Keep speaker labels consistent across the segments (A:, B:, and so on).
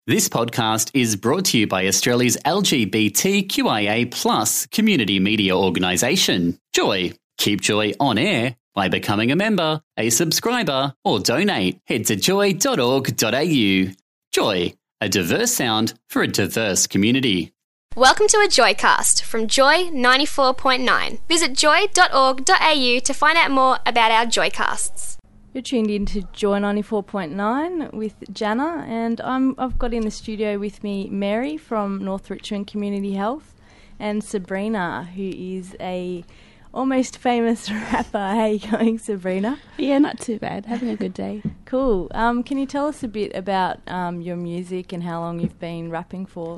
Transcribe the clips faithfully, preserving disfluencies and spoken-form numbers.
A: This podcast is brought to you by Australia's L G B T Q I A plus community media organisation, Joy. Keep Joy on air by becoming a member, a subscriber, or donate. Head to joy dot org dot a u. Joy, a diverse sound for a diverse community.
B: Welcome to a Joycast from Joy ninety-four point nine. Visit joy dot org dot a u to find out more about our Joycasts.
C: You're tuned in to Joy ninety-four point nine with Jana, and I'm, I've got in the studio with me Mary from North Richmond Community Health and Sabrina, who is a almost famous rapper. How you going, Sabrina?
D: Yeah, not too bad. Having a good day.
C: Cool. Um, can you tell us a bit about um, your music and how long you've been rapping for?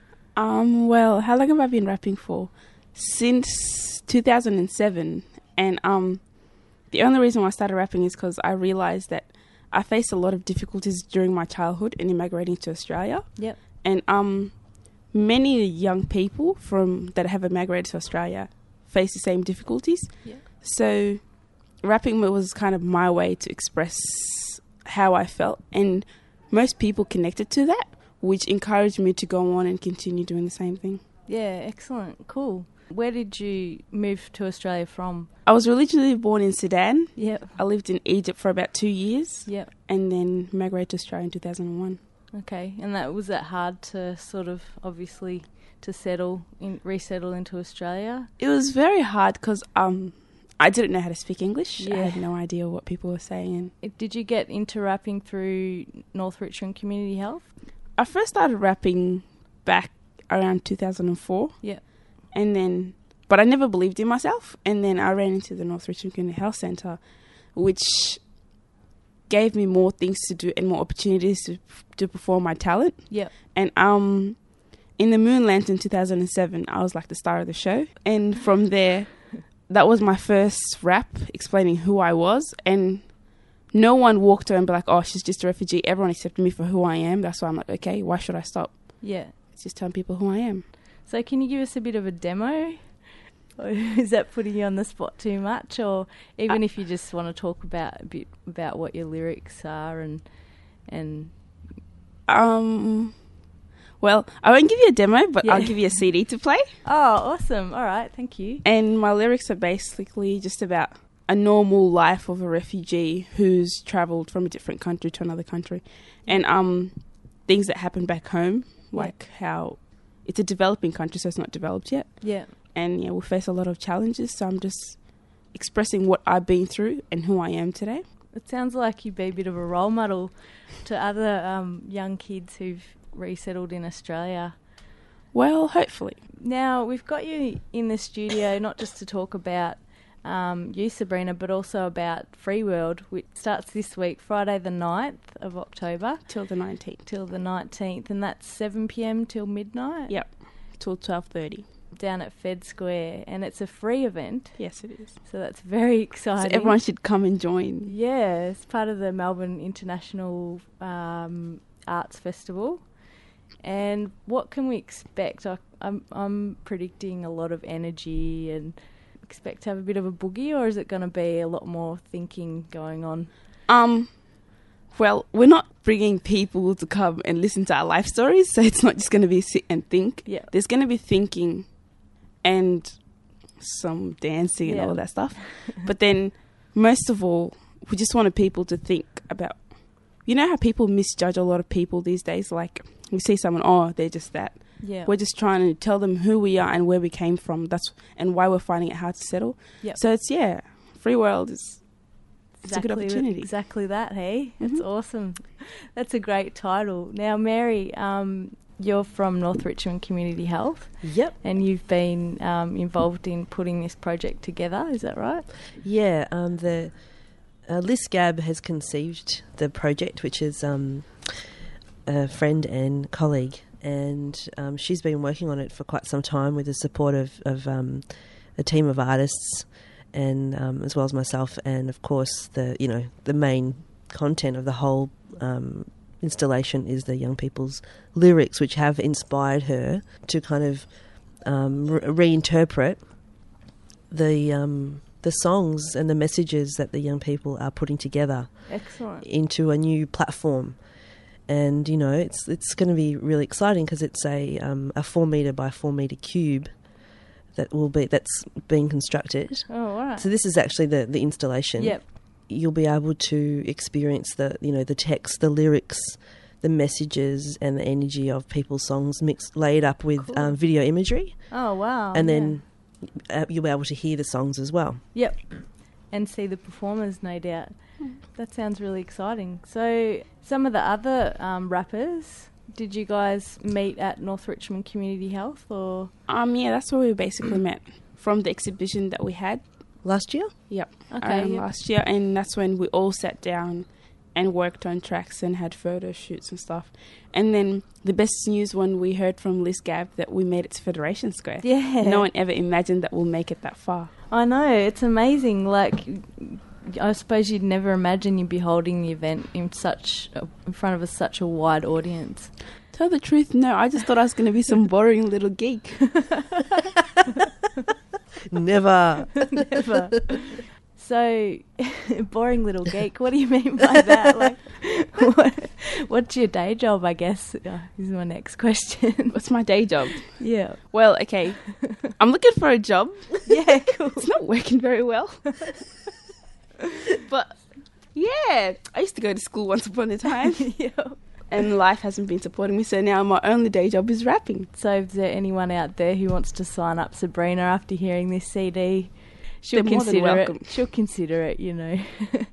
D: Um, well, how long have I been rapping for? Since two thousand seven, and um. The only reason why I started rapping is because I realised that I faced a lot of difficulties during my childhood in immigrating to Australia.
C: Yep.
D: And um, many young people from that have immigrated to Australia face the same difficulties.
C: Yep.
D: So rapping was kind of my way to express how I felt. And most people connected to that, which encouraged me to go on and continue doing the same thing.
C: Yeah, excellent. Cool. Where did you move to Australia from?
D: I was originally born in Sudan.
C: Yep.
D: I lived in Egypt for about two years.
C: Yep.
D: And then migrated to Australia in two thousand one.
C: Okay. And that was that hard to sort of obviously to settle in, resettle into Australia?
D: It was very hard because um, I didn't know how to speak English.
C: Yeah.
D: I had no idea what people were saying.
C: Did you get into rapping through North Richmond Community Health?
D: I first started rapping back around two thousand four.
C: Yeah.
D: And then, but I never believed in myself. And then I ran into the North Richmond Community Health Centre, which gave me more things to do and more opportunities to to perform my talent.
C: Yeah.
D: And um, in the Moon Lantern two thousand seven, I was like the star of the show. And from there, that was my first rap explaining who I was. And no one walked around and be like, oh, she's just a refugee. Everyone accepted me for who I am. That's why I'm like, okay, why should I stop?
C: Yeah.
D: It's just telling people who I am.
C: So can you give us a bit of a demo? Or is that putting you on the spot too much? Or even uh, if you just want to talk about a bit about what your lyrics are and and
D: um well, I won't give you a demo, but yeah. I'll give you a C D to play.
C: Oh, awesome. All right, thank you.
D: And my lyrics are basically just about a normal life of a refugee who's travelled from a different country to another country. And um things that happen back home, like yeah. how it's a developing country, so it's not developed yet.
C: Yeah.
D: And, yeah, we face a lot of challenges, so I'm just expressing what I've been through and who I am today.
C: It sounds like you'd be a bit of a role model to other um, young kids who've resettled in Australia.
D: Well, hopefully.
C: Now, we've got you in the studio not just to talk about um, you, Sabrina, but also about Free World, which starts this week, Friday the ninth of October.
D: Till the nineteenth.
C: Till the nineteenth, and that's seven p.m. till midnight?
D: Yep, till twelve thirty.
C: Down at Fed Square, and it's a free event.
D: Yes, it is.
C: So that's very exciting.
D: So everyone should come and join.
C: Yeah, it's part of the Melbourne International um, Arts Festival. And what can we expect? I, I'm, I'm predicting a lot of energy and expect to have a bit of a boogie, or is it going to be a lot more thinking going on?
D: Um, well, we're not bringing people to come and listen to our life stories, so it's not just going to be sit and think.
C: Yeah.
D: There's going to be thinking and some dancing and
C: yeah.
D: all that stuff. But then, most of all, we just wanted people to think about, you know how people misjudge a lot of people these days? Like, we see someone, oh, they're just that.
C: Yeah.
D: We're just trying to tell them who we are and where we came from. That's and why we're finding it hard to settle.
C: Yep.
D: So it's, yeah, Free World is it's
C: exactly
D: a good opportunity.
C: Exactly that, hey?
D: Mm-hmm.
C: That's awesome. That's a great title. Now, Mary, um, you're from North Richmond Community Health.
E: Yep.
C: And you've been um, involved in putting this project together, is that right?
E: Yeah, um, the uh, Liz Gabb has conceived the project, which is um, a friend and colleague, and um, she's been working on it for quite some time with the support of, of um, a team of artists, and um, as well as myself, and of course the you know the main content of the whole um, installation is the young people's lyrics, which have inspired her to kind of um, re- reinterpret the um, the songs and the messages that the young people are putting together.
C: Excellent.
E: Into a new platform. and you know it's it's going to be really exciting because it's a um, a four meter by four meter cube that will be that's being constructed.
C: Oh, all right.
E: So this is actually the the installation.
C: Yep.
E: You'll be able to experience the you know the text, the lyrics, the messages, and the energy of people's songs mixed laid up with
C: Cool.
E: um, video imagery,
C: Oh, wow.
E: and
C: yeah.
E: then uh, you'll be able to hear the songs as well.
C: Yep. And see the performers, no doubt. That sounds really exciting. So, some of the other um, rappers, did you guys meet at North Richmond Community Health, or?
D: Um, yeah, that's where we basically met from the exhibition that we had.
E: Last year,
D: Yep.
C: Okay,
D: um,
C: yep.
D: last year, and that's when we all sat down and worked on tracks and had photo shoots and stuff. And then the best news when we heard from Liz Gab that we made it to Federation Square.
C: Yeah.
D: No one ever imagined that we'll make it that far.
C: I know, it's amazing. Like, I suppose you'd never imagine you'd be holding the event in such a, in front of a, such a wide audience.
D: Tell the truth, no, I just thought I was going to be some boring little geek.
E: never.
C: Never. So, boring little geek. What do you mean by that? Like, what, what's your day job? I guess uh, is my next question.
D: What's my day job?
C: Yeah.
D: Well, okay, I'm looking for a job.
C: Yeah. Cool.
D: It's not working very well. But, yeah, I used to go to school once upon a time.
C: Yeah.
D: And life hasn't been supporting me, so now my only day job is rapping.
C: So, is there anyone out there who wants to sign up Sabrina after hearing this C D? She'll
D: They're more than
C: consider
D: welcome.
C: it. She'll consider it, you know.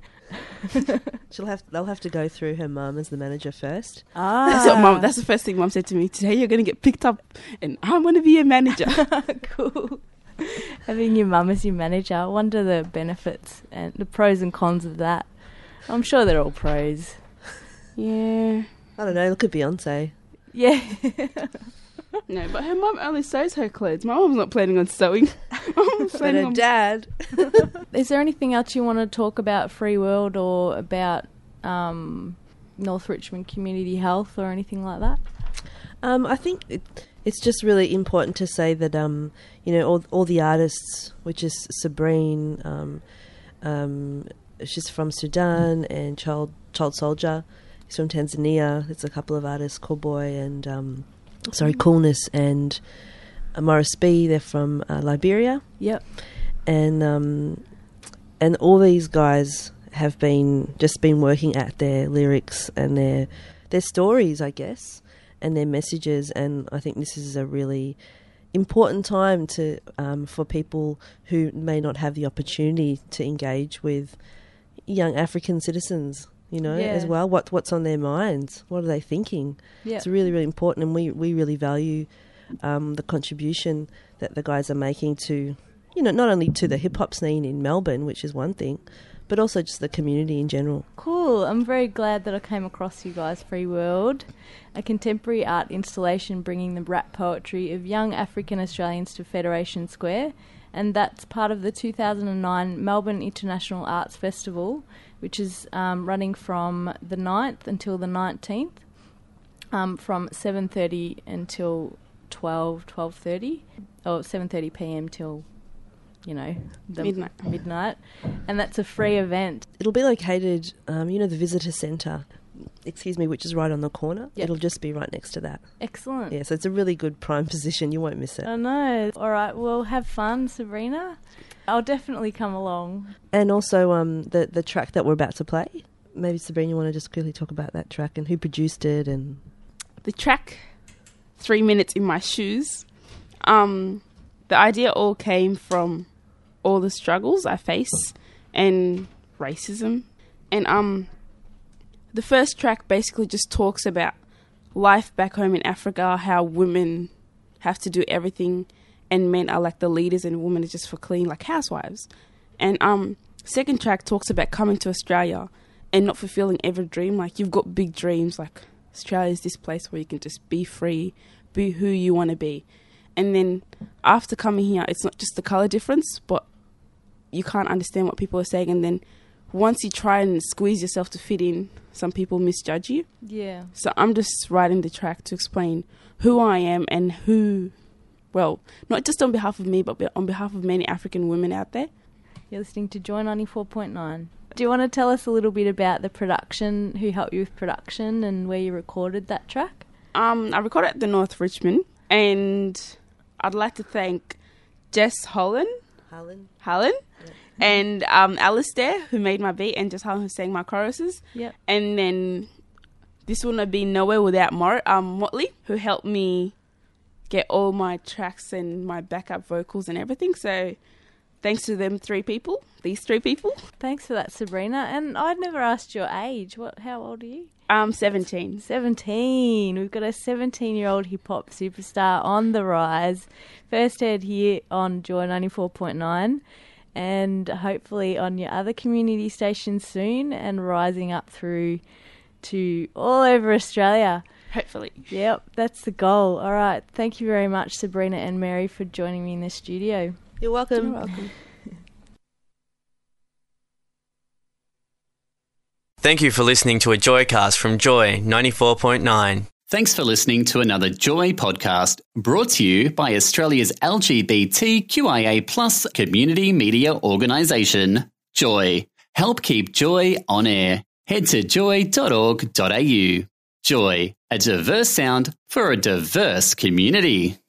E: She'll have they'll have to go through her mum as the manager first.
C: Ah,
D: That's what mum. That's the first thing mum said to me. Today you're going to get picked up, and I'm going to be a manager.
C: cool. Having your mum as your manager. I wonder the benefits and the pros and cons of that. I'm sure they're all pros.
D: Yeah.
E: I don't know. Look at Beyonce.
C: Yeah.
D: No, but her mum only sews her clothes. My mum's not planning on sewing. Mum's
E: But
D: planning
E: her
D: on
E: dad.
C: Is there anything else you want to talk about Free World or about um, North Richmond Community Health or anything like that?
E: Um, I think it, it's just really important to say that um, you know all all the artists, which is Sabrine, um, um, she's from Sudan, and Child Child Soldier, he's from Tanzania. There's a couple of artists, Cowboy and um, sorry, Coolness and uh, Morris B. They're from uh, Liberia.
C: Yep.
E: and um, and all these guys have been just been working at their lyrics and their their stories, I guess, and their messages. And I think this is a really important time to um, for people who may not have the opportunity to engage with young African citizens. You know,
C: Yeah.
E: as well. What what's on their minds? What are they thinking?
C: Yep.
E: It's really really important, and we we really value um, the contribution that the guys are making to, you know, not only to the hip hop scene in Melbourne, which is one thing, but also just the community in general.
C: Cool. I'm very glad that I came across you guys, Free World, a contemporary art installation bringing the rap poetry of young African Australians to Federation Square, and that's part of the two thousand nine Melbourne International Arts Festival, which is um, running from the ninth until the nineteenth, um, from seven thirty until twelve, twelve thirty, or seven thirty p.m. till, you know, the
D: Midnight.
C: midnight. And that's a free event.
E: It'll be located, um, you know, the visitor centre, excuse me, which is right on the corner.
C: Yep.
E: It'll just be right next to that.
C: Excellent.
E: Yeah, so it's a really good prime position. You won't miss it.
C: I know. All right, well, have fun, Sabrina. I'll definitely come along.
E: And also um, the the track that we're about to play. Maybe Sabrina, you want to just quickly talk about that track and who produced it and
D: the track, Three Minutes in My Shoes. Um, the idea all came from all the struggles I face and racism. And um, the first track basically just talks about life back home in Africa, how women have to do everything and men are like the leaders and women are just for clean, like housewives. And um, second track talks about coming to Australia and not fulfilling every dream. Like, you've got big dreams, like Australia is this place where you can just be free, be who you want to be. And then after coming here, it's not just the colour difference, but you can't understand what people are saying. And then once you try and squeeze yourself to fit in, some people misjudge you.
C: Yeah.
D: So I'm just writing the track to explain who I am and who, well, not just on behalf of me, but on behalf of many African women out there.
C: You're listening to Joy ninety-four point nine. Do you want to tell us a little bit about the production, who helped you with production and where you recorded that track?
D: Um, I recorded at the North Richmond, and I'd like to thank Jess Holland,
E: Harlan.
D: Harlan yep. and um, Alistair, who made my beat, and Jess Holland, who sang my choruses.
C: Yep.
D: And then this wouldn't have been nowhere without Mor- um, Motley, who helped me get all my tracks and my backup vocals and everything. So thanks to them three people, these three people.
C: Thanks for that, Sabrina. And I'd never asked your age. What? How old are you?
D: Um, seventeen.
C: seventeen. We've got a seventeen-year-old hip-hop superstar on the rise. First heard here on Joy ninety-four point nine and hopefully on your other community stations soon and rising up through to all over Australia.
D: Hopefully.
C: Yep, that's the goal. All right. Thank you very much, Sabrina and Mary, for joining me in the studio.
E: You're welcome.
C: You're welcome.
F: Thank you for listening to a Joycast from Joy ninety-four point nine.
A: Thanks for listening to another Joy podcast brought to you by Australia's L G B T Q I A plus community media organisation, Joy. Help keep Joy on air. Head to joy dot org dot a u. Joy, a diverse sound for a diverse community.